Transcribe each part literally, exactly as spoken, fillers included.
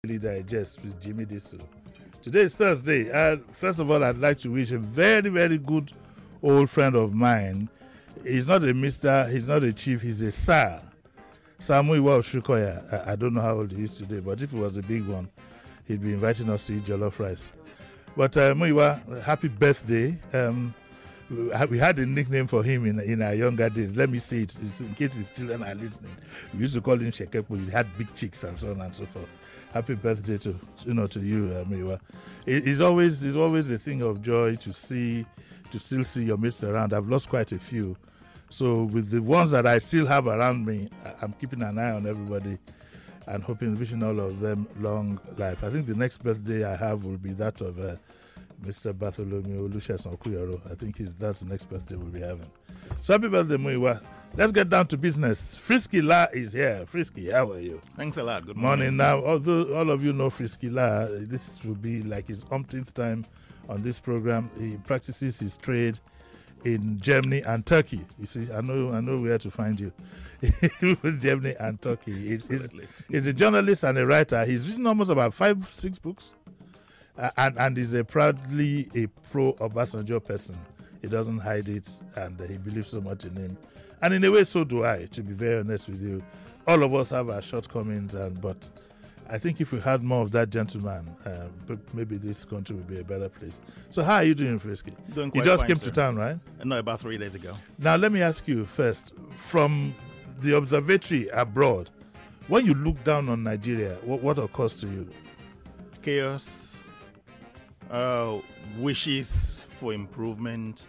Digest with Jimmy Disu. Today is Thursday, and first of all, I'd like to wish a very, very good old friend of mine. He's not a mister, he's not a chief, he's a sir. Samuel Shukoya. I, I don't know how old he is today, but if he was a big one, he'd be inviting us to eat jollof rice. But uh, Muiwa, happy birthday. Um, we had a nickname for him in in our younger days. Let me say it in case his children are listening. We used to call him Shekepo. He had big cheeks and so on and so forth. Happy birthday to you know to you, uh, Muiwa. It, it's always it's always a thing of joy to see to still see your mates around. I've lost quite a few, so with the ones that I still have around me, I'm keeping an eye on everybody and hoping, wishing all of them long life. I think the next birthday I have will be that of uh, Mister Bartholomew Lucius Okuyoro. I think he's, that's the next birthday we'll be having. So happy birthday, Muiwa. Let's get down to business. Frisky La is here. Frisky, how are you? Thanks a lot. Good morning. Morning. Now, although all of you know Frisky La, this will be like his umpteenth time on this program. He practices his trade in Germany and Turkey. You see, I know I know where to find you. Germany and Turkey. He's, he's, he's a journalist and a writer. He's written almost about five, six books. Uh, and, and is a proudly a pro-Obasanjo person. He doesn't hide it, and uh, he believes so much in him. And in a way, so do I, to be very honest with you. All of us have our shortcomings, and but I think if we had more of that gentleman, uh, maybe this country would be a better place. So how are you doing, Frisky? Doing quite You just fine, came sir. to town, right? No, about three days ago. Now, let me ask you first, from the observatory abroad, when you look down on Nigeria, what, what occurs to you? Chaos, uh, wishes for improvement,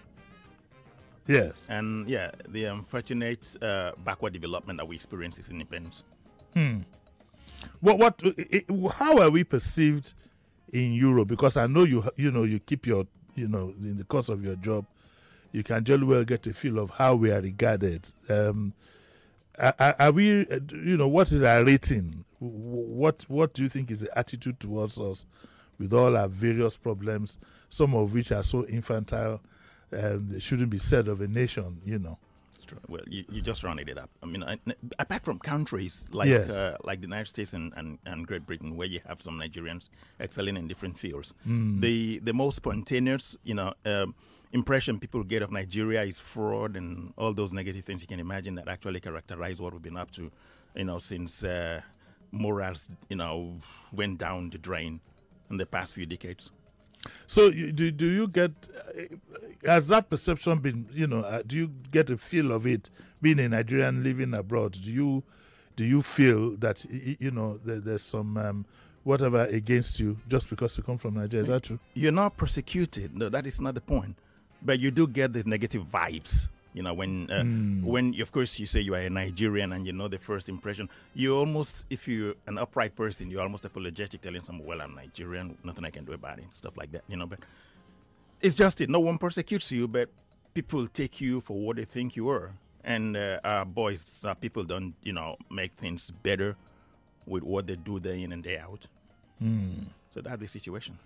Yes. and yeah, the unfortunate uh, backward development that we experience is independence. Hmm. What? What? It, how are we perceived in Europe? Because I know you. You know, you keep your. You know, in the course of your job, you can jolly well get a feel of how we are regarded. Um, are, are we? You know, what is our rating? What? What do you think is the attitude towards us, with all our various problems, some of which are so infantile, um, they shouldn't be said of a nation, you know? Well, you, you just rounded it up. I mean, I, apart from countries like Yes. uh, like the United States and, and, and Great Britain, where you have some Nigerians excelling in different fields, Mm. the the most spontaneous, you know, um, impression people get of Nigeria is fraud and all those negative things you can imagine that actually characterize what we've been up to, you know, since uh, morals, you know, went down the drain in the past few decades. So you, do do you get uh, has that perception been, you know, uh, do you get a feel of it being a Nigerian living abroad? Do you do you feel that y- you know there, there's some um, whatever against you just because you come from Nigeria? Is that true? You're not persecuted. No, that is not the point. But you do get the negative vibes. You know, when, uh, Mm. when of course, you say you are a Nigerian and you know the first impression, you almost, if you're an upright person, you're almost apologetic, telling someone, well, I'm Nigerian, nothing I can do about it, stuff like that, you know. But it's just it. No one persecutes you, but people take you for what they think you are. And uh, our boys, our people don't, you know, make things better with what they do day in and day out. Mm. So that's the situation.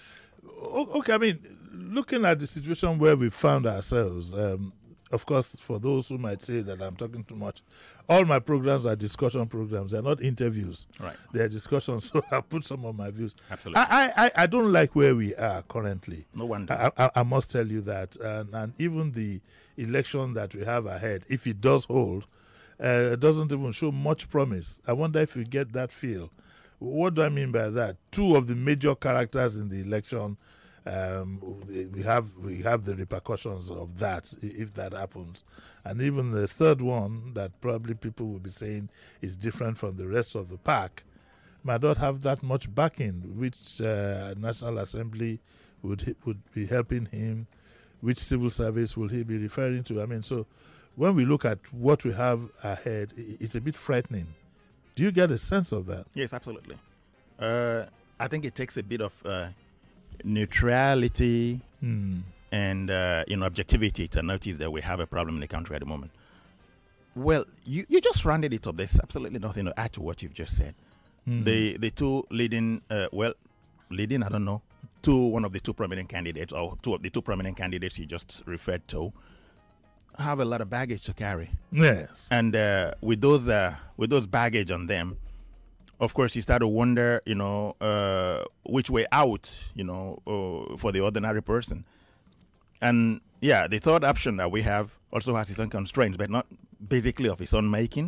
O- Okay, I mean, looking at the situation where we found ourselves, um, of course, for those who might say that I'm talking too much, all my programs are discussion programs. They're not interviews. Right. They're discussions. So I'll put some of my views. Absolutely. I, I, I- I don't like where we are currently. No wonder. I, I, I must tell you that. And, and even the election that we have ahead, if it does hold, uh, doesn't even show much promise. I wonder if you get that feel. What do I mean by that? Two of the major characters in the election, um, we have we have the repercussions of that i- if that happens, and even the third one that probably people will be saying is different from the rest of the pack might not have that much backing. Which uh, National Assembly would he- would be helping him? Which civil service will he be referring to? I mean, so when we look at what we have ahead, i- it's a bit frightening. Do you get a sense of that? Yes, absolutely. Uh, I think it takes a bit of uh, neutrality Hmm. and uh, you know objectivity to notice that we have a problem in the country at the moment. Well, you, you just rounded it up. There's absolutely nothing to add to what you've just said. Hmm. The the two leading, uh, well, leading, I don't know, two one of the two prominent candidates or two of the two prominent candidates you just referred to have a lot of baggage to carry. Yes. And uh, with those uh, with those baggage on them, of course, you start to wonder, you know, uh, which way out, you know, uh, for the ordinary person. And yeah, the third option that we have also has its own constraints, but not basically of its own making,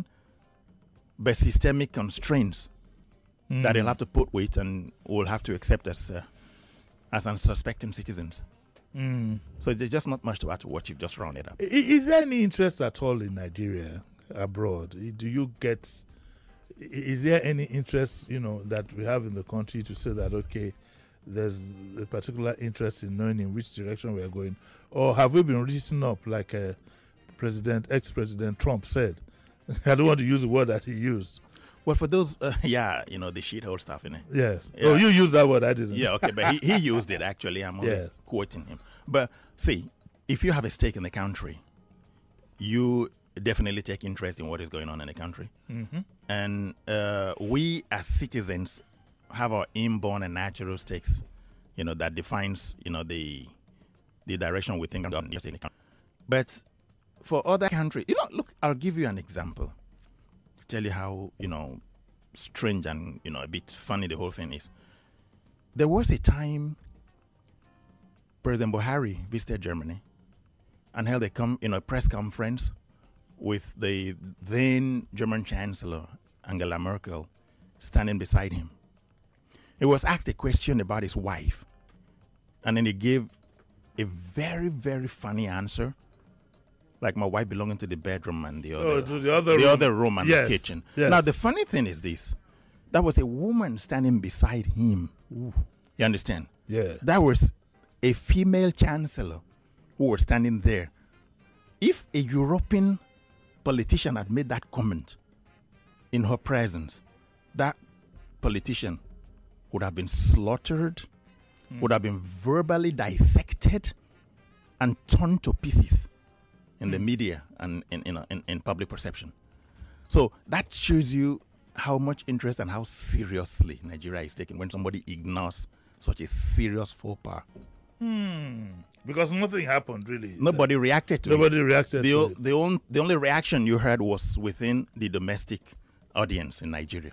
but systemic constraints mm. that they'll have to put with and will have to accept as uh, as unsuspecting citizens. Mm. So there's just not much to add to what you've just rounded up. Is there any interest at all in Nigeria abroad? Do you get? Is there any interest, you know, that we have in the country to say that okay, there's a particular interest in knowing in which direction we are going, or have we been written up like uh, President, ex-President Trump said? I don't want to use the word that he used. Well, for those, uh, yeah, you know, the shithole stuff, innit? Yes. Yeah. Oh, you used that word, I didn't. Yeah, okay, but he, he used it, actually. I'm only yeah. quoting him. But see, if you have a stake in the country, you definitely take interest in what is going on in the country. Mm-hmm. And uh, we as citizens have our inborn and natural stakes, you know, that defines, you know, the the direction we think about. But for other countries, you know, look, I'll give you an example to tell you how, you know, strange and, you know, a bit funny the whole thing is. There was a time President Buhari visited Germany and held a com- you know, press conference with the then German Chancellor, Angela Merkel, standing beside him. He was asked a question about his wife, and then he gave a very, very funny answer, like my wife belonging to the bedroom and the other, oh, to the other, the room. other room and yes. the kitchen. Yes. Now, the funny thing is this. That was a woman standing beside him. Ooh. You understand? Yeah. That was a female chancellor who was standing there. If a European politician had made that comment in her presence, that politician would have been slaughtered, mm. would have been verbally dissected and torn to pieces in mm. the media and in, in, in, in public perception. So that shows you how much interest and how seriously Nigeria is taken when somebody ignores such a serious faux pas. Hmm. Because nothing happened, really. Nobody reacted to Nobody it. Nobody reacted the to o- it. The, on- the only reaction you heard was within the domestic audience in Nigeria.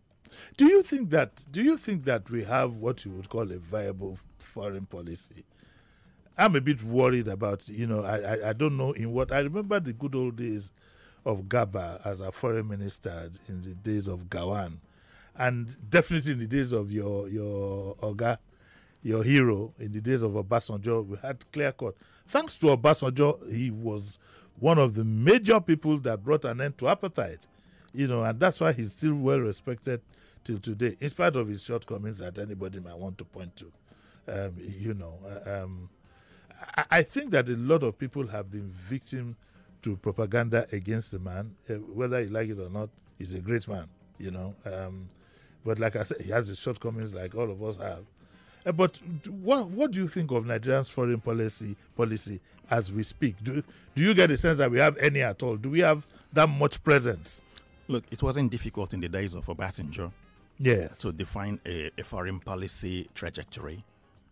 Do you think that, do you think that we have what you would call a viable foreign policy? I'm a bit worried about, you know, I, I, I don't know in what, I remember the good old days of Garba as a foreign minister in the days of Gawan, and definitely in the days of your your Oga, your hero, in the days of Obasanjo, we had clear cut. Thanks to Obasanjo, he was one of the major people that brought an end to apartheid, you know, and that's why he's still well respected till today, in spite of his shortcomings that anybody might want to point to. Um, you know, um, I, I think that a lot of people have been victim to propaganda against the man, uh, whether you like it or not. He's a great man, you know. Um, but like I said, he has his shortcomings like all of us have. Uh, but what what do you think of Nigeria's foreign policy policy as we speak? Do do you get a sense that we have any at all? Do we have that much presence? Look, it wasn't difficult in the days of Obasanjo yes. to define a, a foreign policy trajectory.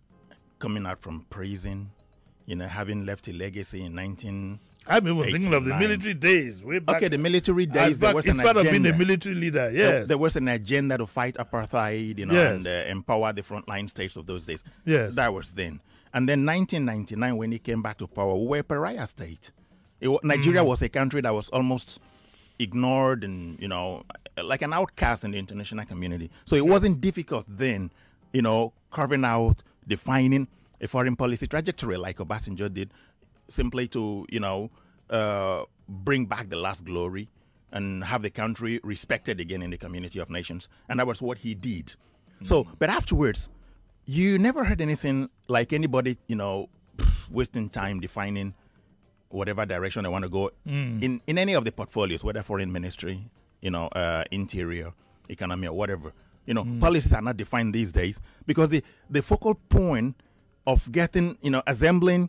Coming out from prison, you know, having left a legacy in nineteen I'm even thinking of the military days, way back. Okay, the military days, back, there was an instead agenda. of being a military leader, yes. There, there was an agenda to fight apartheid, you know, yes. and uh, empower the frontline states of those days. Yes. That was then. And then nineteen ninety-nine, when he came back to power, we were a pariah state. It, Nigeria mm. was a country that was almost ignored and, you know, like an outcast in the international community. So it wasn't difficult then, you know, carving out, defining a foreign policy trajectory like Obasanjo did, simply to, you know, uh, bring back the last glory and have the country respected again in the community of nations. And that was what he did. Mm-hmm. So, but afterwards, you never heard anything like anybody, you know, wasting time defining whatever direction they want to go mm. in, in any of the portfolios, whether foreign ministry, you know, uh, interior, economy, or whatever. You know, mm. policies are not defined these days because the, the focal point of getting, you know, assembling,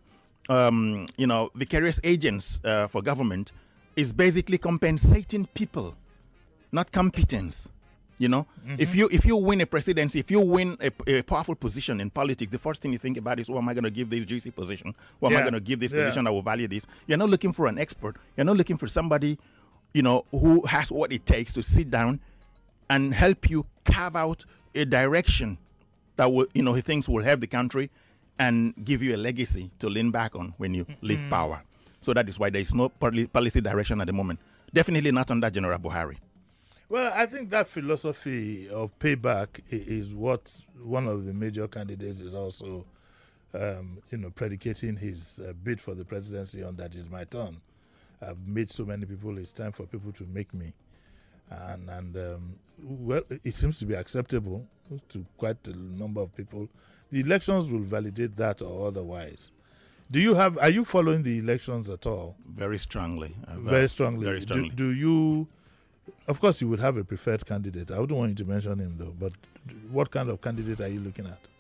um, you know, vicarious agents uh, for government is basically compensating people, not competence. You know, mm-hmm. if you if you win a presidency, if you win a, a powerful position in politics, the first thing you think about is, who am I going to give this juicy position? Who am yeah. I going to give this yeah. position that will value this? You're not looking for an expert. You're not looking for somebody, you know, who has what it takes to sit down and help you carve out a direction that will, you know, he thinks will help the country and give you a legacy to lean back on when you leave mm-hmm. power. So that is why there is no policy direction at the moment. Definitely not under General Buhari. Well, I think that philosophy of payback is what one of the major candidates is also, um, you know, predicating his uh, bid for the presidency on. That is my turn. I've made so many people. It's time for people to make me. And, and um, well, it seems to be acceptable to quite a number of people. The elections will validate that or otherwise. Do you have, are you following the elections at all? Very strongly. Uh, very strongly. Very strongly. Do, do you, of course you would have a preferred candidate. I wouldn't want you to mention him though, but what kind of candidate are you looking at?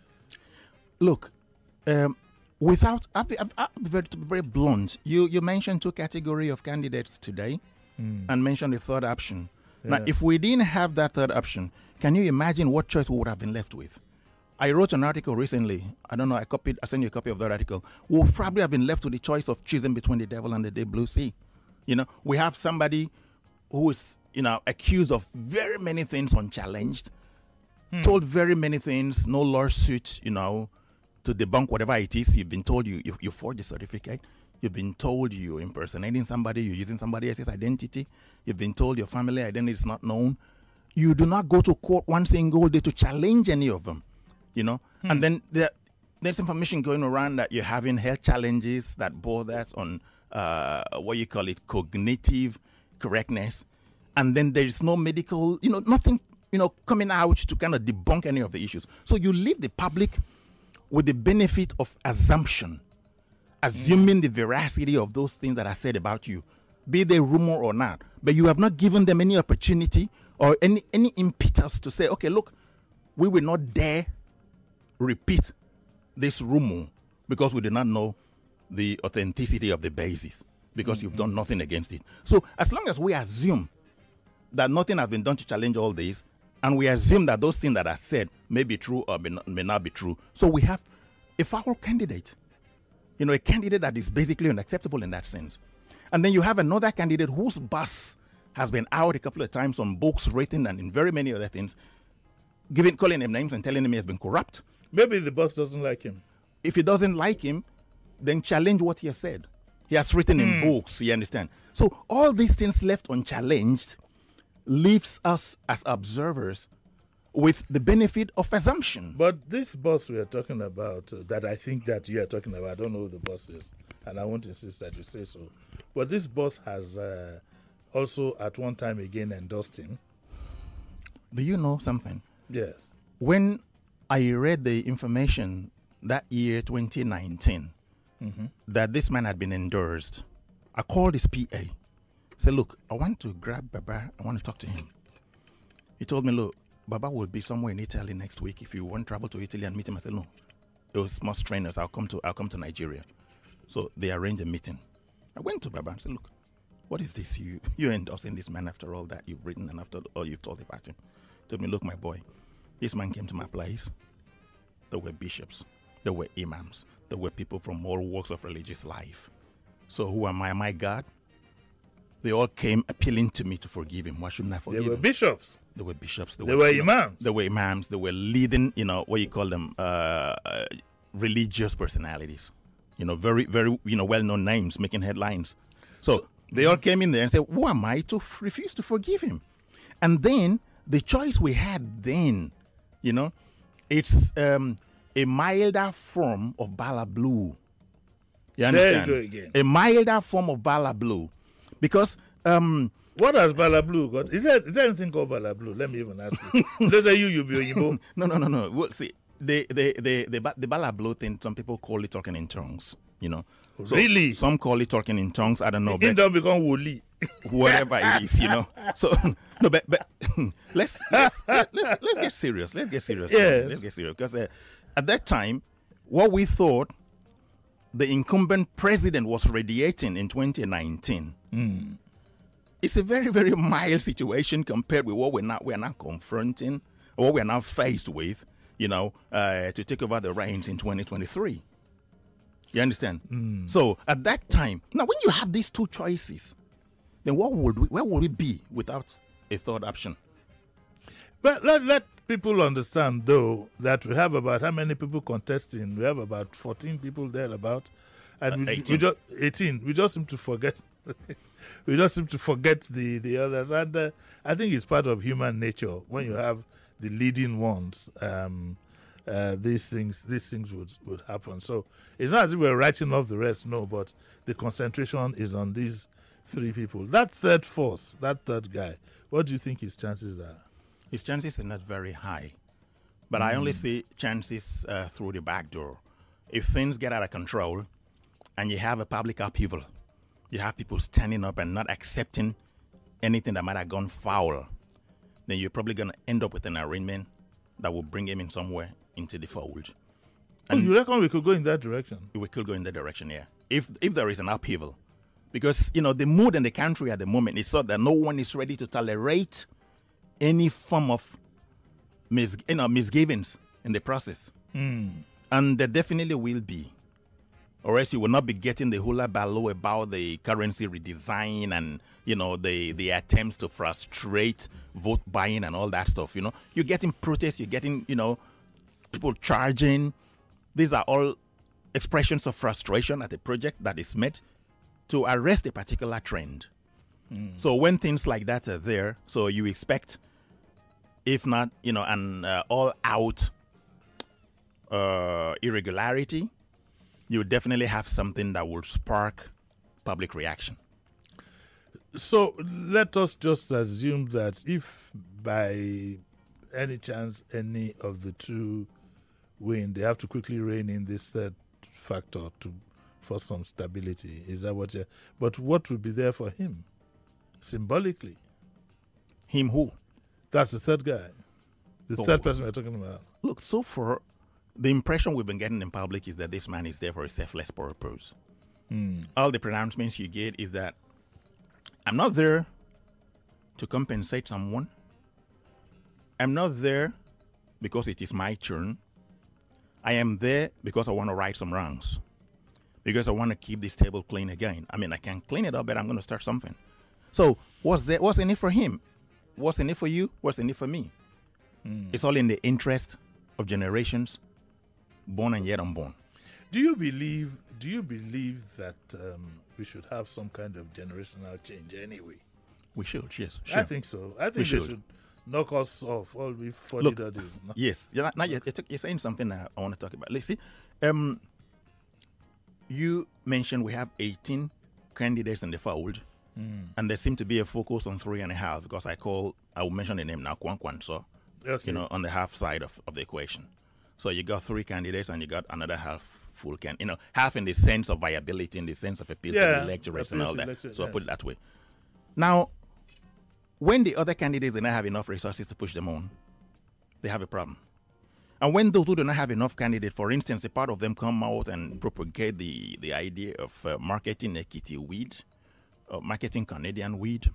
Look, um, without, I'll be, I'll be very, to be very blunt. You, you mentioned two categories of candidates today. Mm. And mention the third option. Yeah. Now, if we didn't have that third option, can you imagine what choice we would have been left with? I wrote an article recently. I don't know. I copied. I sent you a copy of that article. We'll probably have been left with the choice of choosing between the devil and the deep blue sea. You know, we have somebody who is, you know, accused of very many things unchallenged, hmm. told very many things, no lawsuit, you know, to debunk whatever it is. You've been told you you, you forged a certificate. You've been told you're impersonating somebody, you're using somebody else's identity. You've been told your family identity is not known. You do not go to court one single day to challenge any of them, you know. Hmm. And then there, there's information going around that you're having health challenges that borders on uh, what you call it, cognitive correctness. And then there is no medical, you know, nothing, you know, coming out to kind of debunk any of the issues. So you leave the public with the benefit of assumption, assuming the veracity of those things that are said about you, be they rumor or not. But you have not given them any opportunity or any, any impetus to say, okay, look, we will not dare repeat this rumor because we do not know the authenticity of the basis, because mm-hmm. you've done nothing against it. So as long as we assume that nothing has been done to challenge all this, and we assume that those things that are said may be true or may not, may not be true, so we have a foul candidate. You know, a candidate that is basically unacceptable in that sense. And then you have another candidate whose boss has been out a couple of times on books, written, and in very many other things, giving, calling him names and telling him he has been corrupt. Maybe the boss doesn't like him. If he doesn't like him, then challenge what he has said. He has written mm. in books, you understand? So all these things left unchallenged leaves us as observers with the benefit of assumption. But this boss we are talking about, uh, that I think that you are talking about, I don't know who the boss is, and I won't insist that you say so. But this boss has uh, also at one time again endorsed him. Do you know something? Yes. When I read the information that year, twenty nineteen, mm-hmm. that this man had been endorsed, I called his P A. I said, look, I want to grab Baba. I want to talk to him. He told me, look, Baba will be somewhere in Italy next week. If you want to travel to Italy and meet him, I said, no, those must trainers. I'll come to I'll come to Nigeria. So they arranged a meeting. I went to Baba and said, look, what is this? You you're endorsing this man after all that you've written and after all you've told about him. He told me, look, my boy, this man came to my place. There were bishops. There were imams. There were people from all walks of religious life. So who am I? Am I God? They all came appealing to me to forgive him. Why shouldn't I forgive him? There were bishops. There were bishops. There, there were, were imams. Know, there were imams. There were leading, you know, what you call them, uh, uh, religious personalities. You know, very, very, you know, well-known names making headlines. So, so they all came in there and said, who am I to f- refuse to forgive him? And then the choice we had then, you know, it's um, a milder form of Bala Blue. You understand? There you go again. A milder form of Bala Blue. Because um, what has Bala Blue got? Is there, is there anything called Bala Blue? Let me even ask you. Let's say you, you be Oyinbo. No, no, no, no. Well, see, the the the the, the Bala Blue thing. Some people call it talking in tongues. You know. So really? Some call it talking in tongues. I don't know. It don't become woli. Whatever it is, you know. So no, but but let's let's let's, let's, let's get serious. Let's get serious. Yes. Let's get serious because uh, at that time, what we thought the incumbent president was radiating in twenty nineteen. Mm. It's a very, very mild situation compared with what we're now we're now confronting, or what we're now faced with, you know, uh, to take over the reins in twenty twenty-three. You understand? Mm. So at that time, now when you have these two choices, then what would we, where would we be without a third option? But let, let people understand, though, that we have about how many people contesting? We have about fourteen people there about. And Uh, we, we eighteen. just eighteen. We just seem to forget. we just seem to forget the, the others. And uh, I think it's part of human nature. When you have the leading ones, um, uh, these things these things would, would happen. So it's not as if we're writing off the rest, no, but the concentration is on these three people. That third force, that third guy, what do you think his chances are? His chances are not very high, but I only see chances uh, through the back door. If things get out of control and you have a public upheaval, you have people standing up and not accepting anything that might have gone foul, then you're probably going to end up with an arrangement that will bring him in somewhere into the fold. Oh, you reckon we could go in that direction? We could go in that direction, yeah. If if there is an upheaval. Because, you know, the mood in the country at the moment is so that no one is ready to tolerate any form of mis- you know, misgivings in the process. Mm. And there definitely will be. Or else you will not be getting the hula baloo about the currency redesign and, you know, the, the attempts to frustrate vote buying and all that stuff, you know. You're getting protests, you're getting, you know, people charging. These are all expressions of frustration at a project that is meant to arrest a particular trend. Mm. So when things like that are there, so you expect, if not, you know, an uh, all-out uh, irregularity, you definitely have something that will spark public reaction. So let us just assume that if by any chance any of the two win, they have to quickly rein in this third factor to for some stability. Is that what you're... But what would be there for him, symbolically? Him who? That's the third guy. The Oh. third person we're talking about. Look, so far, the impression we've been getting in public is that this man is there for a selfless purpose. Mm. All the pronouncements you get is that I'm not there to compensate someone. I'm not there because it is my turn. I am there because I want to right some wrongs. Because I want to keep this table clean again. I mean, I can clean it up, but I'm going to start something. So what's there? What's in it for him? What's in it for you? What's in it for me? Mm. It's all in the interest of generations born and yet unborn. Do you believe? Do you believe that um, we should have some kind of generational change anyway? We should, yes. Sure. I think so. I think we they should. should knock us off all we forty Look, days. No? Yes. You're, not, not yet, you're saying something that I want to talk about. Let's see. Um, you mentioned we have eighteen candidates in the fold, mm. and there seem to be a focus on three and a half because I call, I will mention the name now, Kwan Kwan, so, okay. you know, on the half side of, of the equation. So you got three candidates and you got another half full can, you know, half in the sense of viability, in the sense of appeal yeah, to the electorate and all that. Electorate, so yes. I put it that way. Now, when the other candidates do not have enough resources to push them on, they have a problem. And when those who do not have enough candidates, for instance, a part of them come out and propagate the, the idea of uh, marketing Ekiti weed, or marketing Canadian weed,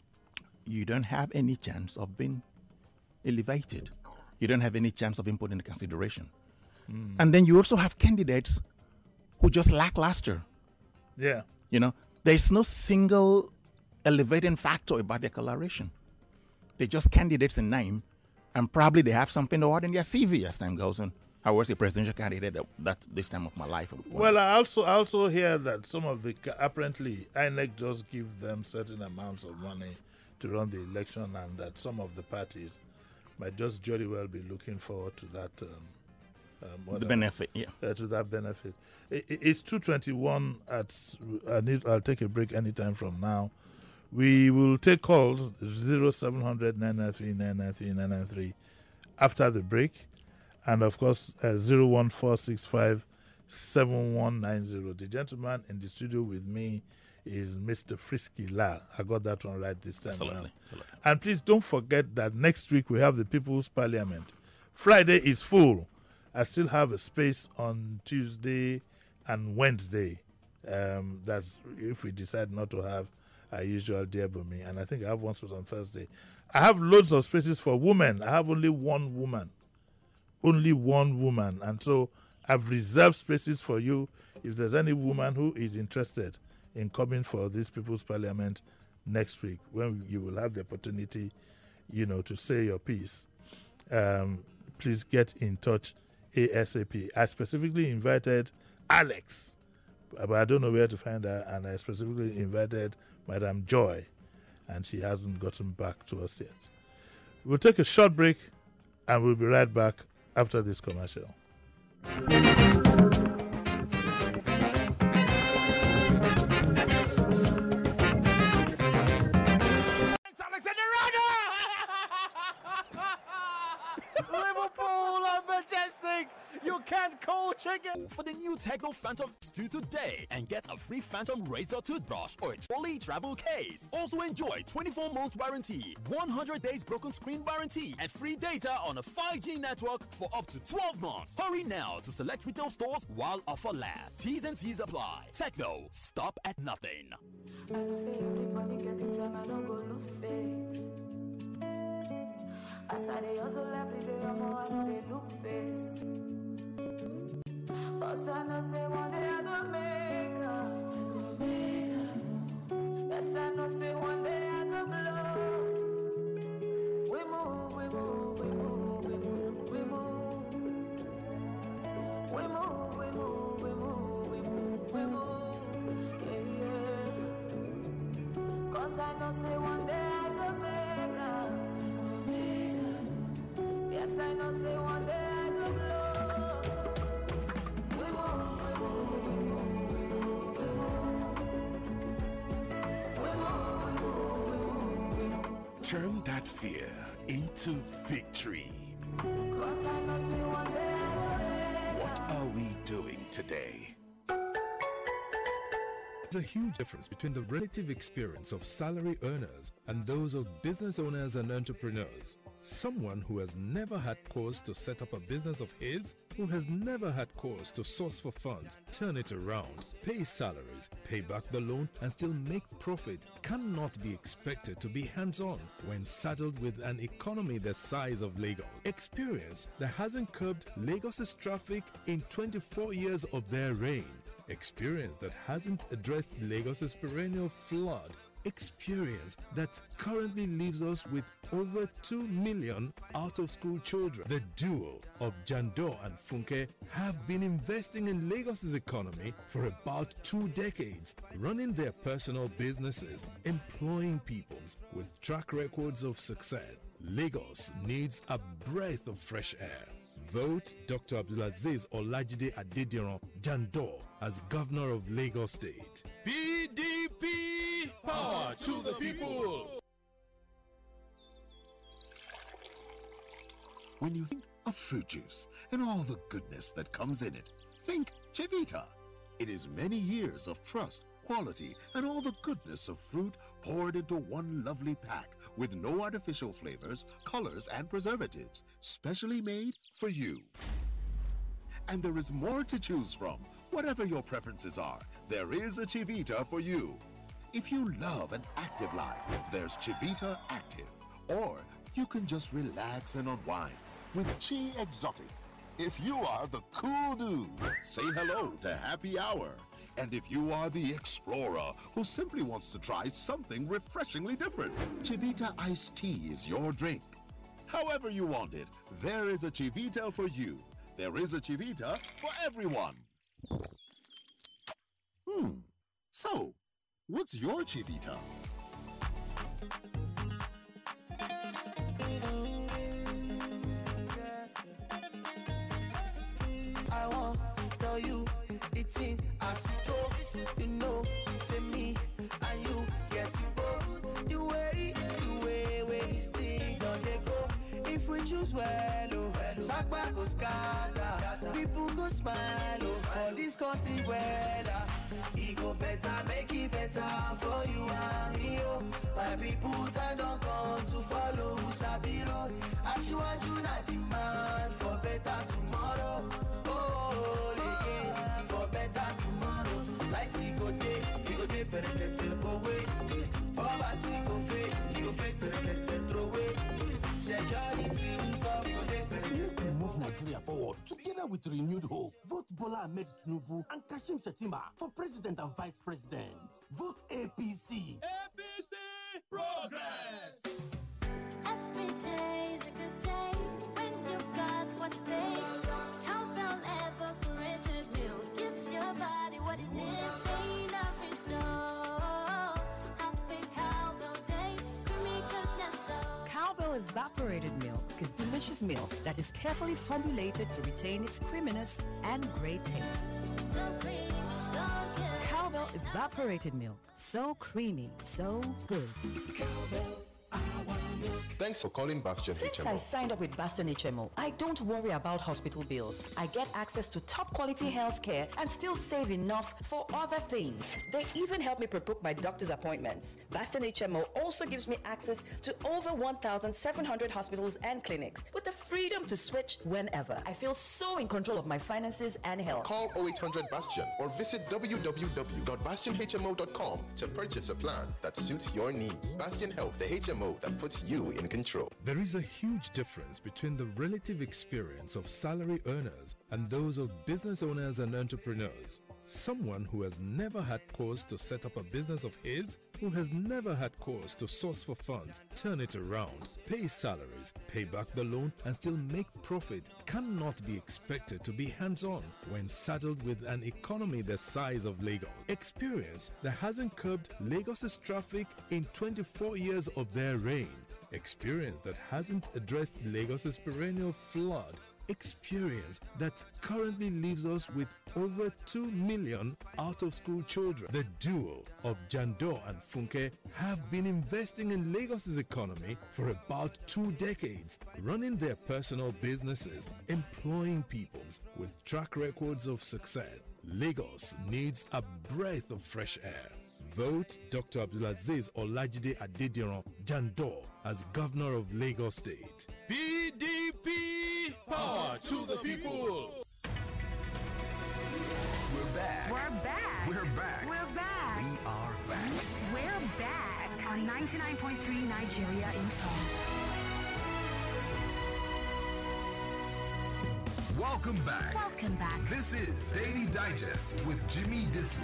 you don't have any chance of being elevated. You don't have any chance of being put into consideration. Mm. And then you also have candidates who just lackluster. Yeah. You know, there's no single elevating factor about their coloration. They're just candidates in name. And probably they have something to add in their C V as time goes on. I was a presidential candidate at that this time of my life. Well, I also I also hear that some of the apparently I N E C just give them certain amounts of money to run the election, and that some of the parties might just jolly well be looking forward to that. Um, um, the benefit, yeah, uh, to that benefit. It, it's two twenty-one. At I need. I'll take a break anytime from now. We will take calls zero seven hundred nine nine three nine nine three nine nine three after the break, and of course uh, zero one four six five seven one nine zero. The gentleman in the studio with me is Mister Frisky La. I got that one right this time. Absolutely. Absolutely. And please don't forget that next week we have the People's Parliament. Friday is full. I still have a space on Tuesday and Wednesday. Um, that's if we decide not to have our usual Dear Bumi, and I think I have one spot on Thursday. I have loads of spaces for women. I have only one woman. Only one woman. And so I've reserved spaces for you if there's any woman who is interested in coming for this People's Parliament next week, when you will have the opportunity, you know, to say your piece. um, please get in touch ASAP. I specifically invited Alex, but I don't know where to find her, and I specifically invited Madam Joy, and she hasn't gotten back to us yet. We'll take a short break, and we'll be right back after this commercial. Liverpool are majestic! You can't coach again! For the new Techno Phantom two today and get a free Phantom razor toothbrush or a trolley travel case. Also enjoy twenty-four months warranty, one hundred days broken screen warranty, and free data on a five G network for up to twelve months. Hurry now to select retail stores while offer lasts. T's and C's apply. Techno, stop at nothing. I know say everybody getting time, I don't go lose faith. As I dey hustle every day, I'm all I know they look face. Cause I know say one day I go make her, go make her. Yes, I know say one day I go blow. We move, we move, we move, we move, we move. We move, we move, we move, we move, we move. Yeah, yeah. Cause I know say one day I go make her. Yes, I know, say one day I go blow. We move, we move, we move, we move, we move. We move, we move, we move, we move. Turn that fear into victory. Cause I know, say one day I go make What are we doing today? There's a huge difference between the relative experience of salary earners and those of business owners and entrepreneurs. Someone who has never had cause to set up a business of his, who has never had cause to source for funds, turn it around, pay salaries, pay back the loan, and still make profit cannot be expected to be hands-on when saddled with an economy the size of Lagos. Experience that hasn't curbed Lagos's traffic in twenty-four years of their reign. Experience that hasn't addressed Lagos's perennial flood. Experience that currently leaves us with over two million out-of-school children. The duo of Jandor and Funke have been investing in Lagos's economy for about two decades, running their personal businesses, employing peoples with track records of success. Lagos needs a breath of fresh air. Vote Doctor Abdulaziz Olajide Adediran Jandor as Governor of Lagos State. P D P, power to the people! When you think of fruit juice and all the goodness that comes in it, think Chivita. It is many years of trust, quality, and all the goodness of fruit poured into one lovely pack with no artificial flavors, colors, and preservatives, specially made for you. And there is more to choose from. Whatever your preferences are, there is a Chivita for you. If you love an active life, there's Chivita Active. Or you can just relax and unwind with Chi Exotic. If you are the cool dude, say hello to Happy Hour. And if you are the explorer who simply wants to try something refreshingly different, Chivita Iced Tea is your drink. However you want it, there is a Chivita for you. There is a Chivita for everyone. Hmm. So, what's your Chivita? I won't tell you the thing as it goes. You know, say me and you get it vote. The way, the way, way this thing don't they go. If we choose well, oh, Sakba go scatter. People go smile, oh, for this country well. It go better, make it better for you and me, oh. My people time don't come to follow Sabiro. As you want you not demand for better tomorrow. Oh, yeah, for better tomorrow. Lights go day, we go day, better get away. Poverty go fade, we go fade, better get throw away. Security come, go day, better get move Nigeria forward together with renewed hope. Vote Bola Ahmed Tinubu and Kashim Shettima for president and vice president. Vote A P C. A P C Progress. Every day is a good day when evaporated milk is delicious milk that is carefully formulated to retain its creaminess and great taste. So creamy, so good. Cowbell evaporated milk. So creamy, so good. Cowbell. Thanks for calling Bastion Since H M O. I signed up with Bastion H M O, I don't worry about hospital bills. I get access to top quality health care and still save enough for other things. They even help me pre-book my doctor's appointments. Bastion H M O also gives me access to over one thousand seven hundred hospitals and clinics with the freedom to switch whenever. I feel so in control of my finances and health. Call oh eight hundred Bastion or visit w w w dot bastion h m o dot com to purchase a plan that suits your needs. Bastion Health, the H M O that puts you in control. There is a huge difference between the relative experience of salary earners and those of business owners and entrepreneurs. Someone who has never had cause to set up a business of his, who has never had cause to source for funds, turn it around, pay salaries, pay back the loan, and still make profit cannot be expected to be hands-on when saddled with an economy the size of Lagos. Experience that hasn't curbed Lagos's traffic in twenty-four years of their reign. Experience that hasn't addressed Lagos's perennial flood. Experience that currently leaves us with over two million out-of-school children. The duo of Jandor and Funke have been investing in Lagos's economy for about two decades, running their personal businesses, employing people with track records of success. Lagos needs a breath of fresh air. Vote Doctor Abdulaziz Olajide Adediran Jandor as Governor of Lagos State. P D P, power to the people. We're back. We're back. We're back. We're back. We are back. We're back on ninety-nine point three Nigeria Info. Welcome back. Welcome back. This is Daily Digest with Jimmy Dissy.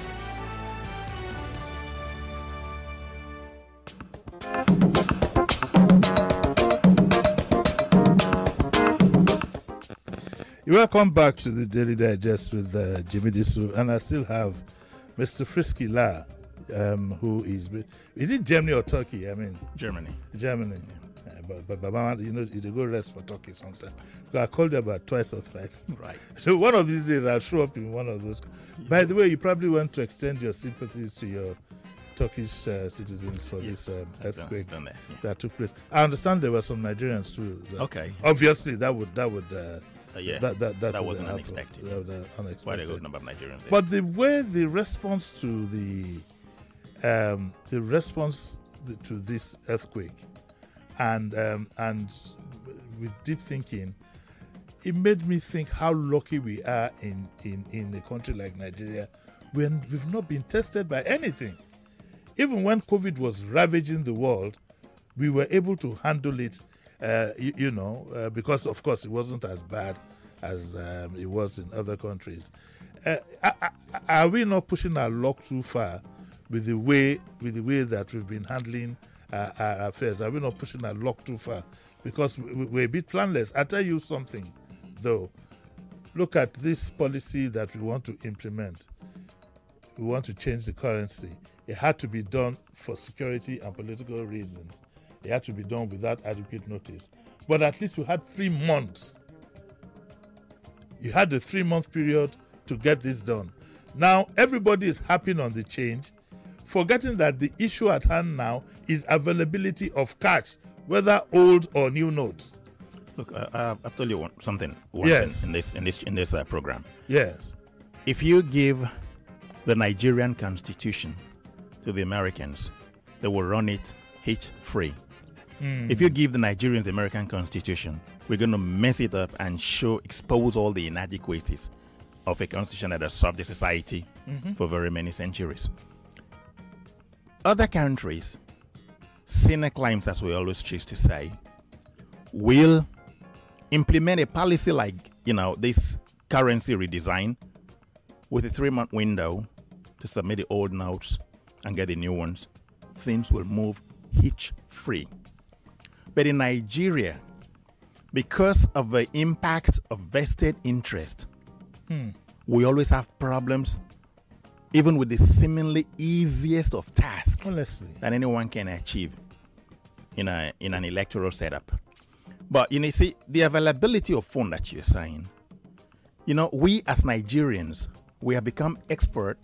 Welcome back to the Daily Digest with uh, Jimmy Disu, and I still have Mister Frisky La, um, who is is it Germany or Turkey? I mean Germany. Germany. Yeah. Uh, but but, but you know, it's a good rest for Turkey sometimes. I called you about twice or thrice. Right. So one of these days I'll show up in one of those. Yeah. By the way, you probably want to extend your sympathies to your Turkish uh, citizens for yes. this um, earthquake done, done that, yeah. that took place. I understand there were some Nigerians too. Okay. Obviously, that would that would. Uh, Uh, yeah, that, that, that, that wasn't unexpected. That, that unexpected. Quite a good number of Nigerians. But the way the response to the um, the response to this earthquake, and um, and with deep thinking, it made me think how lucky we are in in, in a country like Nigeria, when we've not been tested by anything. Even when COVID was ravaging the world, we were able to handle it. Uh, you, you know, uh, because of course it wasn't as bad as um, it was in other countries. Uh, are, are we not pushing our luck too far with the way with the way that we've been handling uh, our affairs? Are we not pushing our luck too far? Because we, we're a bit planless. I'll tell you something, though. Look at this policy that we want to implement. We want to change the currency. It had to be done for security and political reasons. It had to be done without adequate notice. But at least you had three months. You had a three-month period to get this done. Now, everybody is happy on the change, forgetting that the issue at hand now is availability of cash, whether old or new notes. Look, uh, I've told you one, something once yes. in, in this in this in this uh, program. Yes. If you give the Nigerian Constitution to the Americans, they will run it hitch-free. Mm. If you give the Nigerians the American Constitution, we're going to mess it up and show, expose all the inadequacies of a constitution that has served the society mm-hmm. for very many centuries. Other countries, sine claims, as we always choose to say, will implement a policy like, you know, this currency redesign with a three-month window to submit the old notes and get the new ones. Things will move hitch-free. But in Nigeria, because of the impact of vested interest, hmm. we always have problems, even with the seemingly easiest of tasks Honestly. that anyone can achieve. in a in an electoral setup. But you know, see, the availability of phone that you're saying, you know, we as Nigerians, we have become expert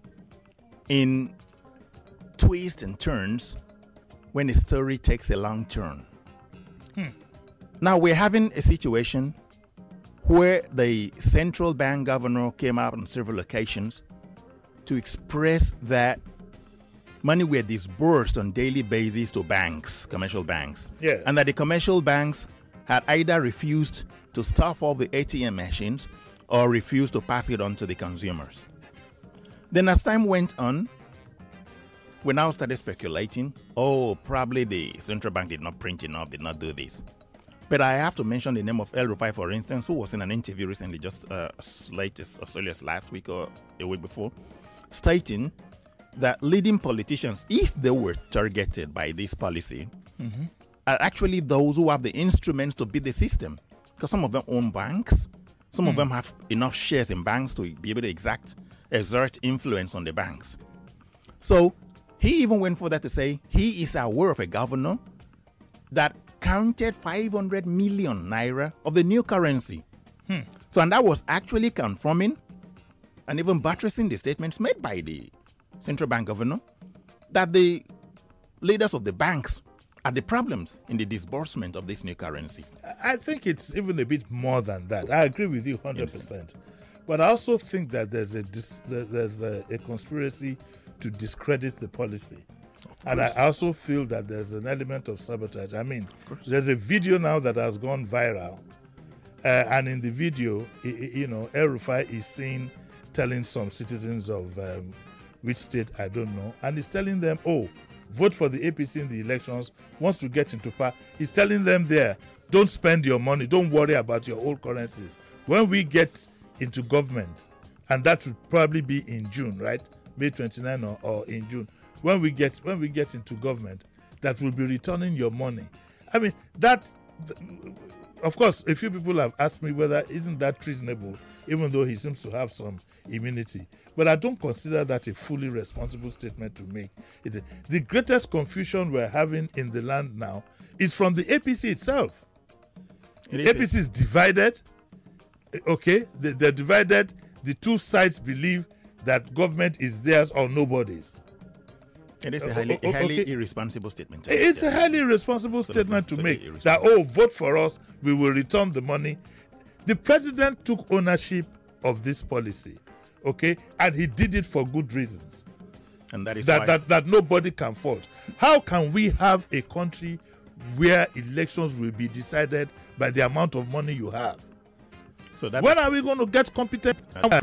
in twists and turns when a story takes a long turn. Hmm. Now we're having a situation where the central bank governor came out on several occasions to express that money were disbursed on daily basis to banks, commercial banks, Yeah. and that the commercial banks had either refused to staff all the A T M machines or refused to pass it on to the consumers. Then as time went on, we now started speculating, oh, probably the central bank did not print enough, did not do this. But I have to mention the name of El-Rufai, for instance, who was in an interview recently, just uh, as late as, as early as last week or a week before, stating that leading politicians, if they were targeted by this policy, Mhm. are actually those who have the instruments to beat the system. Because some of them own banks, some of Hmm. them have enough shares in banks to be able to exact, exert influence on the banks. So he even went further to say he is aware of a governor that counted five hundred million naira of the new currency. Hmm. So, and that was actually confirming and even buttressing the statements made by the central bank governor that the leaders of the banks are the problems in the disbursement of this new currency. I think it's even a bit more than that. I agree with you one hundred percent. But I also think that there's a dis- there's a, a conspiracy to discredit the policy. And I course. also feel that there's an element of sabotage. I mean, there's a video now that has gone viral. Uh, and in the video, i- i- you know, El-Rufai is seen telling some citizens of um, which state, I don't know. And he's telling them, oh, vote for the A P C in the elections. Once we get into power, he's telling them there, don't spend your money. Don't worry about your old currencies. When we get into government, and that would probably be in June, right? May twenty-ninth or, or in June. When we get when we get into government, that will be returning your money. I mean, that, of course, a few people have asked me whether isn't that treasonable, even though he seems to have some immunity. But I don't consider that a fully responsible statement to make. It, the greatest confusion we're having in the land now is from the A P C itself. It The is A P C is divided. Okay, they, they're divided. The two sides believe that government is theirs or nobody's. It is Uh, a highly, o- a o- highly okay. irresponsible statement. It's a highly irresponsible statement to totally make that, oh, vote for us, we will return the money. The president took ownership of this policy, okay, and he did it for good reasons. And that is that, why that, that nobody can fault. How can we have a country where elections will be decided by the amount of money you have? So that when is- are we going to get competent? Uh,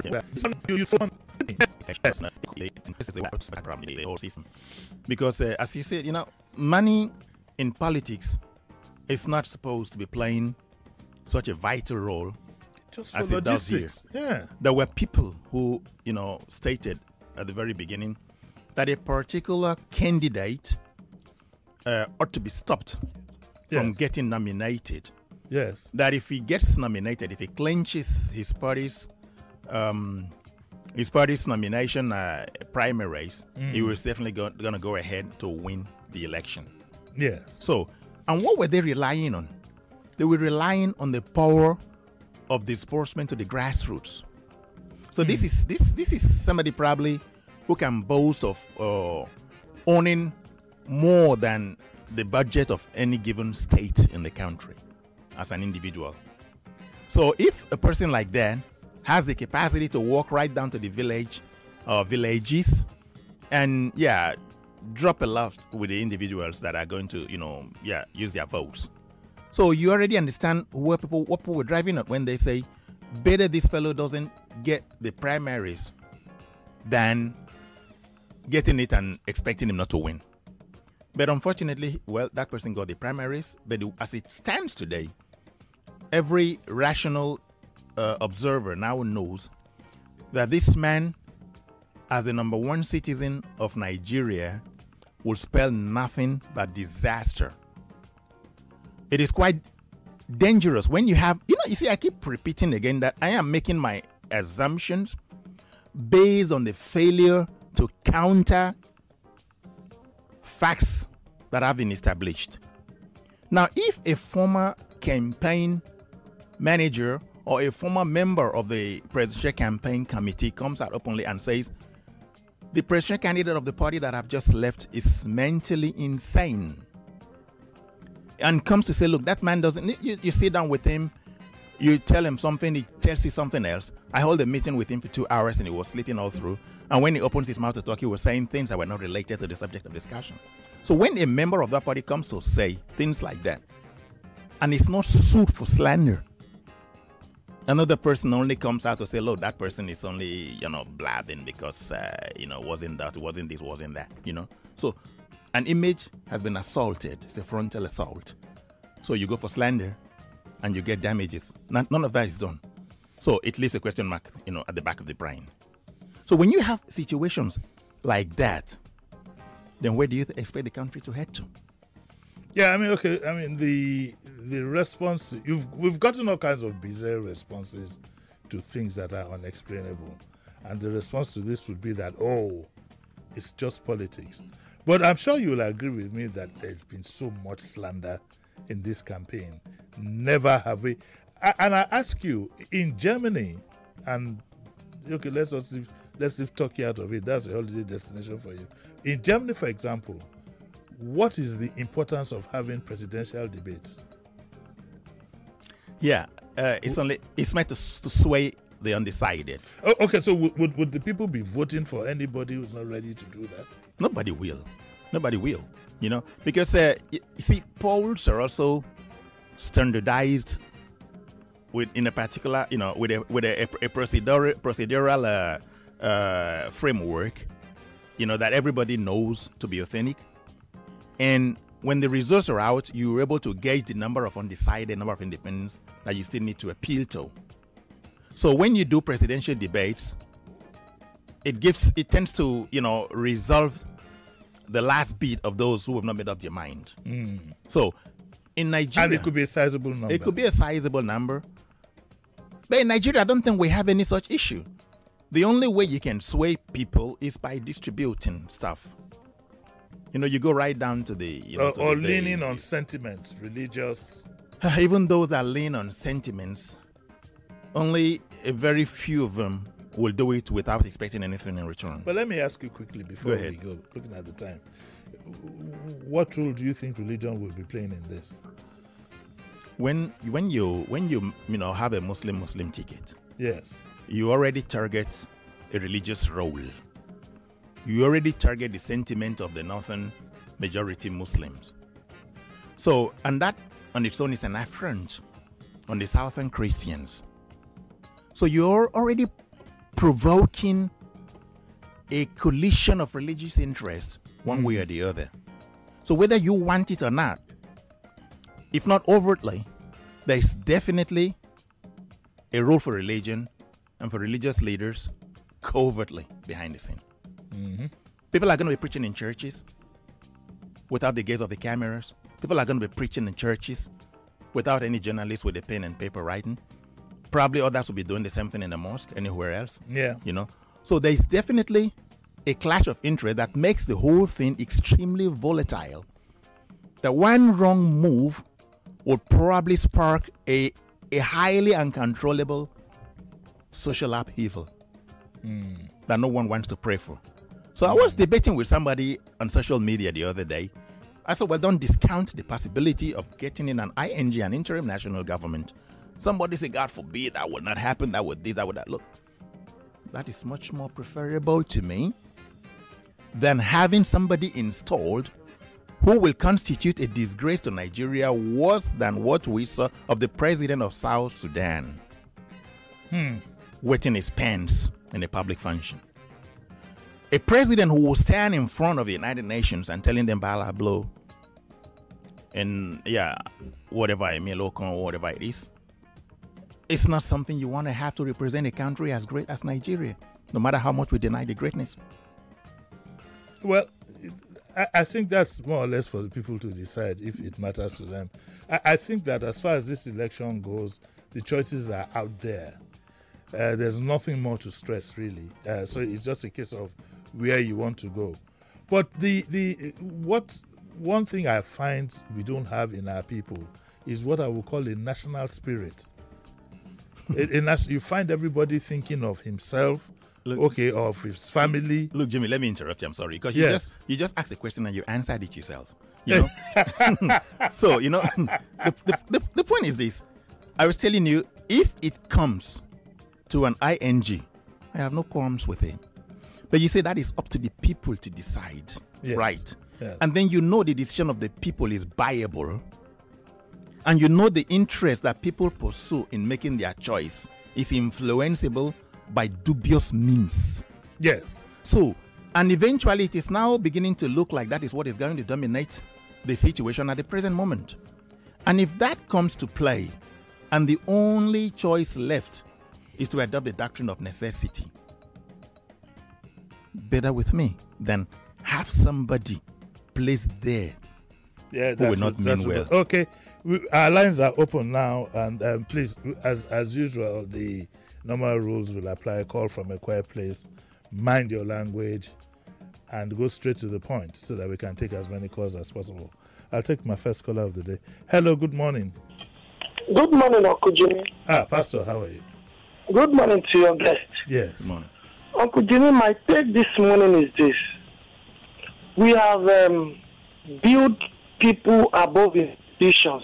the whole season. Because uh, as you said, you know, money in politics is not supposed to be playing such a vital role Just as for it does here. logistics. Yeah. There were people who, you know, stated at the very beginning that a particular candidate uh, ought to be stopped from Yes. getting nominated. Yes. That if he gets nominated, if he clinches his party's um, his party's nomination uh, primaries, Mm. he was definitely go- going to go ahead to win the election. Yes. So, and what were they relying on? They were relying on the power of disbursement to the grassroots. So this is this this is somebody probably who can boast of uh, owning more than the budget of any given state in the country as an individual. So if a person like that has the capacity to walk right down to the village or villages and yeah, drop a lot with the individuals that are going to, you know, yeah, use their votes. So you already understand where people what people were driving at when they say better this fellow doesn't get the primaries than getting it and expecting him not to win. But unfortunately, well, that person got the primaries. But as it stands today, every rational uh, observer now knows that this man, as the number one citizen of Nigeria, will spell nothing but disaster. It is quite dangerous when you have, you know, you see, I keep repeating again that I am making my assumptions based on the failure to counter facts that have been established. Now, if a former campaign manager or a former member of the presidential campaign committee comes out openly and says, the presidential candidate of the party that I've just left is mentally insane, and comes to say, look, that man doesn't, you, you sit down with him, you tell him something, he tells you something else. I hold a meeting with him for two hours and he was sleeping all through. And when he opens his mouth to talk, he was saying things that were not related to the subject of discussion. So when a member of that party comes to say things like that, and it's not sued for slander, another person only comes out to say, look, that person is only, you know, blabbing because, uh, you know, wasn't that, wasn't this, wasn't that, you know. So an image has been assaulted. It's a frontal assault. So you go for slander and you get damages. None, none of that is done. So it leaves a question mark, you know, at the back of the brain. So when you have situations like that, then where do you expect the country to head to? Yeah, I mean, okay, I mean, the the response, you've we've gotten all kinds of bizarre responses to things that are unexplainable. And the response to this would be that, oh, it's just politics. But I'm sure you'll agree with me that there's been so much slander in this campaign. Never have we. And I ask you, in Germany, and okay, let's just leave, let's leave Turkey out of it. That's a holiday destination for you. In Germany, for example, what is the importance of having presidential debates? Yeah, uh, it's only it's meant to, to sway the undecided. Oh, okay, so w- would would the people be voting for anybody who's not ready to do that? Nobody will. Nobody will. You know, because uh, you see, polls are also standardized with in a particular, you know, with a with a, a procedural procedural uh, uh, framework, you know, that everybody knows to be authentic. And when the results are out, you're able to gauge the number of undecided, number of independents that you still need to appeal to. So when you do presidential debates, it gives, it tends to, you know, resolve the last bit of those who have not made up their mind. Mm. So in Nigeria, and it could be a sizable number. It could be a sizable number. But in Nigeria, I don't think we have any such issue. The only way you can sway people is by distributing stuff. You know, you go right down to the... You know, or to or the, leaning on sentiment, religious... Even those that lean on sentiments, only a very few of them will do it without expecting anything in return. But let me ask you quickly before Go we ahead. go, looking at the time. What role do you think religion will be playing in this? When when you when you you know have a Muslim Muslim ticket, yes, you already target a religious role. You already target the sentiment of the northern majority Muslims. So, and that on its own is an affront on the southern Christians. So you're already provoking a collision of religious interests one way or the other. So whether you want it or not, if not overtly, there is definitely a role for religion and for religious leaders covertly behind the scene. Mm-hmm. People are going to be preaching in churches without the gaze of the cameras. People are going to be preaching in churches without any journalists with a pen and paper writing. Probably others will be doing the same thing in the mosque, anywhere else. Yeah. You know? So there is definitely a clash of interest that makes the whole thing extremely volatile. The one wrong move would probably spark a, a highly uncontrollable social upheaval Mm. that no one wants to pray for. So I was debating with somebody on social media the other day. I said, well, don't discount the possibility of getting in an I N G, an interim national government. Somebody said, God forbid, that would not happen, that would this, that would that. Look, that is much more preferable to me than having somebody installed who will constitute a disgrace to Nigeria worse than what we saw of the president of South Sudan Hmm. wetting his pants in a public function. A president who will stand in front of the United Nations and telling them blah blow and yeah, whatever I mean, local or whatever it is, it's not something you want to have to represent a country as great as Nigeria, no matter how much we deny the greatness. Well, I, I think that's more or less for the people to decide if it matters to them. I, I think that as far as this election goes, the choices are out there. Uh, there's nothing more to stress, really. Uh, so it's just a case of where you want to go. But the the what one thing I find we don't have in our people is what I would call a national spirit. it, it, it, you find everybody thinking of himself, look, okay, of his family. Look, Jimmy, let me interrupt you. I'm sorry. Because yes. you just you just asked a question and you answered it yourself. You know? So, you know, the, the, the, the point is this. I was telling you, if it comes to an I N G, I have no qualms with him. But you say that is up to the people to decide, yes. right? Yes. And then you know the decision of the people is viable. And you know the interest that people pursue in making their choice is influenceable by dubious means. Yes. So, and eventually it is now beginning to look like that is what is going to dominate the situation at the present moment. And if that comes to play, and the only choice left is to adopt the doctrine of necessity, better with me than have somebody placed there yeah, who will not what, mean well. Okay, we, our lines are open now, and um, please, as as usual, the normal rules will apply. Call from a quiet place, mind your language, and go straight to the point so that we can take as many calls as possible. I'll take my first caller of the day. Hello, good morning. Good morning, Uncle Jimmy. Ah, Pastor, how are you? Good morning to your guest. Yes. Good morning. Uncle Jimmy, my take this morning is this. We have um, built people above institutions.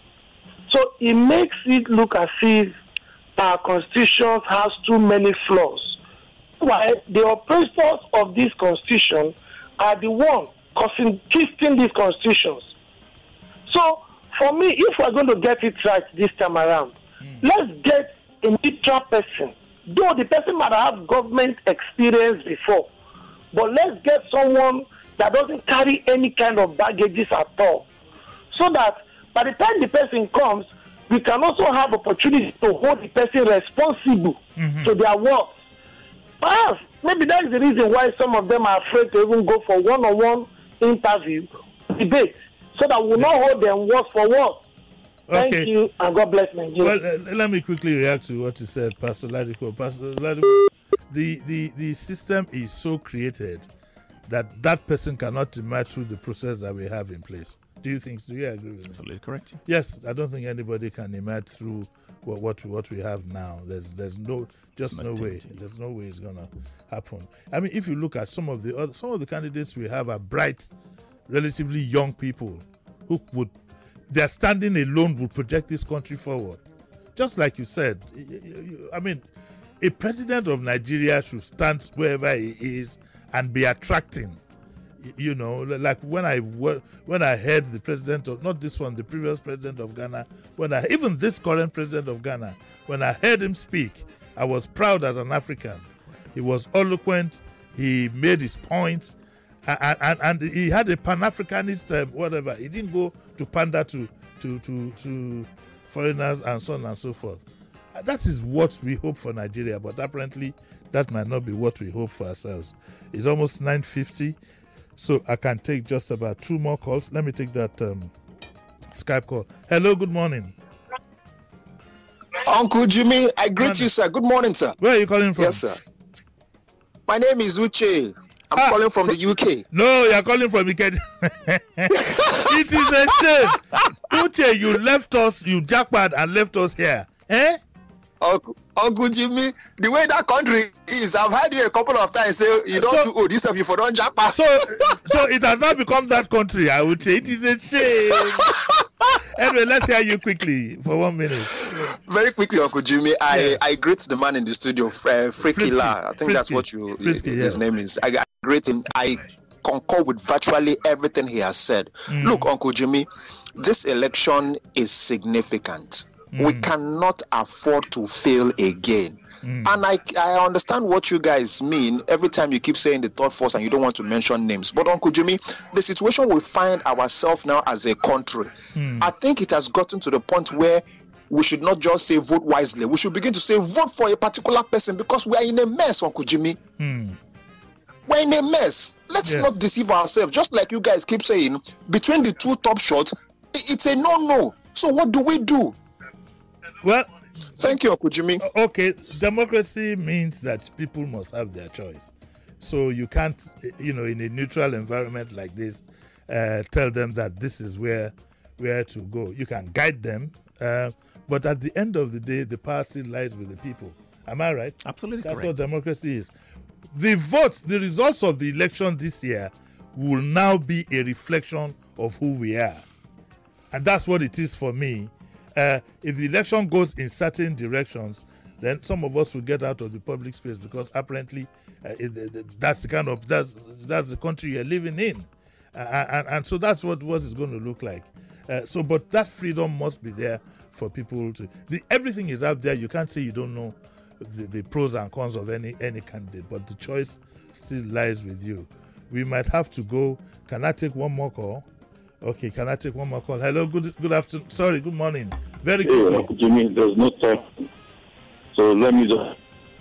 So it makes it look as if our constitution has too many flaws. Why the oppressors of this constitution are the ones causing twisting these constitutions. So for me, if we're going to get it right this time around, mm. let's get a neutral person. Though the person might have government experience before, but let's get someone that doesn't carry any kind of baggages at all. So that by the time the person comes, we can also have opportunity to hold the person responsible mm-hmm. to their work. Perhaps, maybe that is the reason why some of them are afraid to even go for one-on-one interview, debate, so that we will not hold them word for word. Thank okay. you, and God bless Nigeria. Well, uh, let me quickly react to what you said, Pastor Ladipo. Pastor Ladipo, the, the, the system is so created that that person cannot emerge through the process that we have in place. Do you think? Do you agree with me? Absolutely correct. Yes, I don't think anybody can emerge through what what, what we have now. There's there's no just no way. There's no way it's gonna happen. I mean, if you look at some of the other, some of the candidates we have are bright, relatively young people who would. Their standing alone will project this country forward. Just like you said, I mean, a president of Nigeria should stand wherever he is and be attracting. You know, like when I when I heard the president of, not this one, the previous president of Ghana, when I even this current president of Ghana, when I heard him speak, I was proud as an African. He was eloquent. He made his points. And, and, and he had a Pan-Africanist uh, whatever. He didn't go to pander to, to, to, to foreigners and so on and so forth. That is what we hope for Nigeria, but apparently that might not be what we hope for ourselves. It's almost nine fifty, so I can take just about two more calls. Let me take that um, Skype call. Hello, good morning. Uncle Jimmy, I greet morning. you, sir. Good morning, sir. Where are you calling from? Yes, sir. My name is Uche. I'm ah, calling from, from the U K. No, you're calling from Ikeda. It is a shame. Uche, you left us, you jackpot and left us here. Eh? Uncle, Uncle Jimmy, the way that country is, I've heard you a couple of times say you don't so, do this stuff, you for don't jackpot. So, so it has not become that country, I would say. It is a shame. Anyway, let's hear you quickly for one minute. Very quickly, Uncle Jimmy, I, yeah. I greet the man in the studio, uh, Freaky La. I think Frisky. that's what you Frisky, his yeah. name is. I, I greet him. I concur with virtually everything he has said. Mm. Look, Uncle Jimmy, this election is significant. Mm. We cannot afford to fail again. Mm. And I, I understand what you guys mean every time you keep saying the third force and you don't want to mention names. But Uncle Jimmy, the situation we find ourselves now as a country, mm. I think it has gotten to the point where we should not just say vote wisely. We should begin to say vote for a particular person because we are in a mess, Uncle Jimmy. Mm. We're in a mess. Let's yes. not deceive ourselves. Just like you guys keep saying, between the two top shots, it's a no-no. So what do we do? Well, thank you, Uncle Jimmy. Okay, democracy means that people must have their choice. So you can't, you know, in a neutral environment like this, uh, tell them that this is where where to go. You can guide them, uh, but at the end of the day, the power still lies with the people. Am I right? Absolutely That's correct. what democracy is. The votes, the results of the election this year will now be a reflection of who we are. And that's what it is for me. Uh, if the election goes in certain directions, then some of us will get out of the public space because apparently uh, it, it, that's the kind of, that's, that's the country you're living in. Uh, and, and so that's what, what it's going to look like. Uh, so, but that freedom must be there for people to, the, everything is out there. You can't say you don't know The, the pros and cons of any any candidate, but the choice still lies with you. We might have to go. Can I take one more call? Okay, can I take one more call? Hello, good good afternoon. Sorry, good morning. Very good. Hey, Uncle Jimmy, there's no time. So let me just,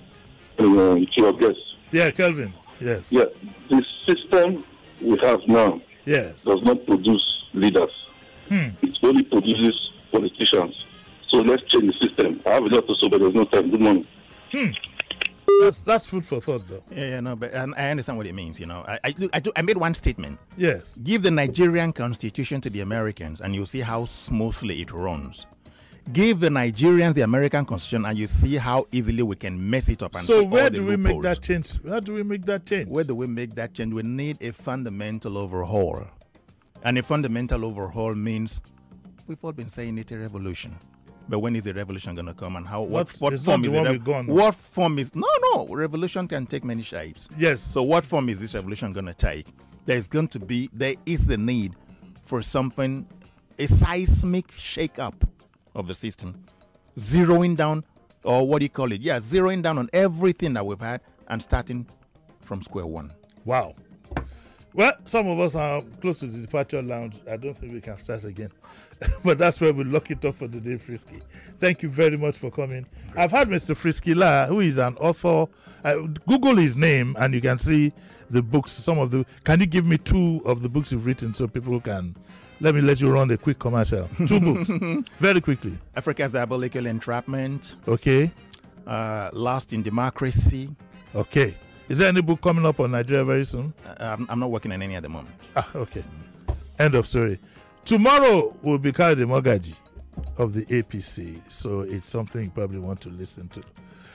you know, it's your guess. Yeah, Kelvin. Yes. Yeah, the system we have now yes. does not produce leaders. Hmm. It only produces politicians. So let's change the system. I have a lot to say, but there's no time. Good morning. Hmm. That's that's food for thought, though. Yeah, yeah, no, but and I understand what it means. You know, I I, I, do, I made one statement. Yes. Give the Nigerian constitution to the Americans, and you'll see how smoothly it runs. Give the Nigerians the American constitution, and you see how easily we can mess it up. And So all where the do we make loopholes. that change? How do we make that change? Where do we make that change? We need a fundamental overhaul, and a fundamental overhaul means we've all been saying it's a revolution. But when is the revolution going to come, and how? What, Not- what it's form not is the it? one rev- we've gone. What form is? No, no. Revolution can take many shapes. Yes. So what form is this revolution going to take? There's going to be. There is the need for something, a seismic shake-up of the system, zeroing down, or what do you call it? Yeah, zeroing down on everything that we've had and starting from square one. Wow. Well, some of us are close to the departure lounge. I don't think we can start again. But that's where we'll lock it up for the day, Frisky. Thank you very much for coming. I've had Mister Frisky La, who is an author. Uh, Google his name and you can see the books. Some of the. Can you give me two of the books you've written so people can? Let me let you run a quick commercial. Two books, very quickly. Africa's Diabolical Entrapment. Okay. Uh, Lost in Democracy. Okay. Is there any book coming up on Nigeria very soon? Uh, I'm, I'm not working on any at the moment. Ah, okay. End of story. Tomorrow will be Khalid Mogaji of the A P C, so it's something you probably want to listen to.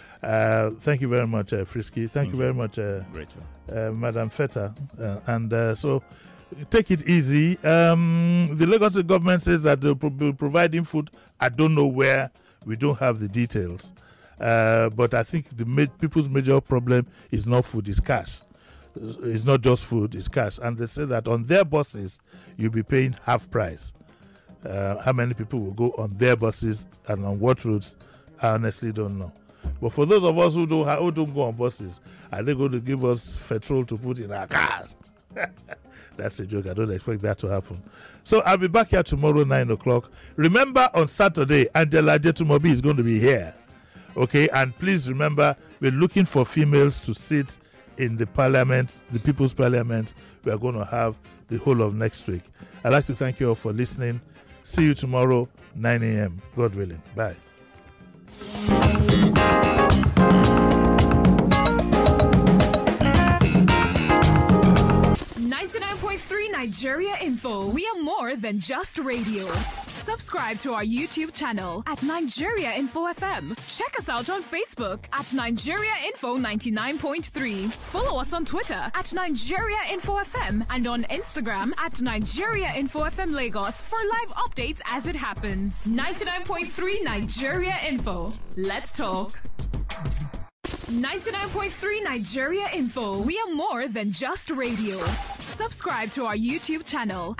Uh, thank you very much, uh, Frisky. Thank, thank you very much, uh, Grateful. Uh, Madam Feta. Uh, and uh, so take it easy. Um, the Lagos government says that they'll pro- be providing food. I don't know where. We don't have the details. Uh, but I think the ma- people's major problem is not food, it's cash. It's not just food, it's cash. And they say that on their buses, you'll be paying half price. Uh, how many people will go on their buses and on what routes, I honestly don't know. But for those of us who don't, ha- who don't go on buses, are they going to give us petrol to put in our cars? That's a joke. I don't expect that to happen. So I'll be back here tomorrow, nine o'clock. Remember, on Saturday, Angela Jetumobi is going to be here. Okay, and please remember, we're looking for females to sit in the parliament, the People's Parliament. We are going to have the whole of next week. I'd like to thank you all for listening. See you tomorrow, nine a.m. God willing. Bye. ninety-nine point three Nigeria Info. We are more than just radio. Subscribe to our YouTube channel at Nigeria Info F M. Check us out on Facebook at Nigeria Info ninety-nine point three. Follow us on Twitter at Nigeria Info F M and on Instagram at Nigeria Info F M Lagos for live updates as it happens. ninety-nine point three Nigeria Info. Let's talk. ninety-nine point three Nigeria Info. We are more than just radio. Subscribe to our YouTube channel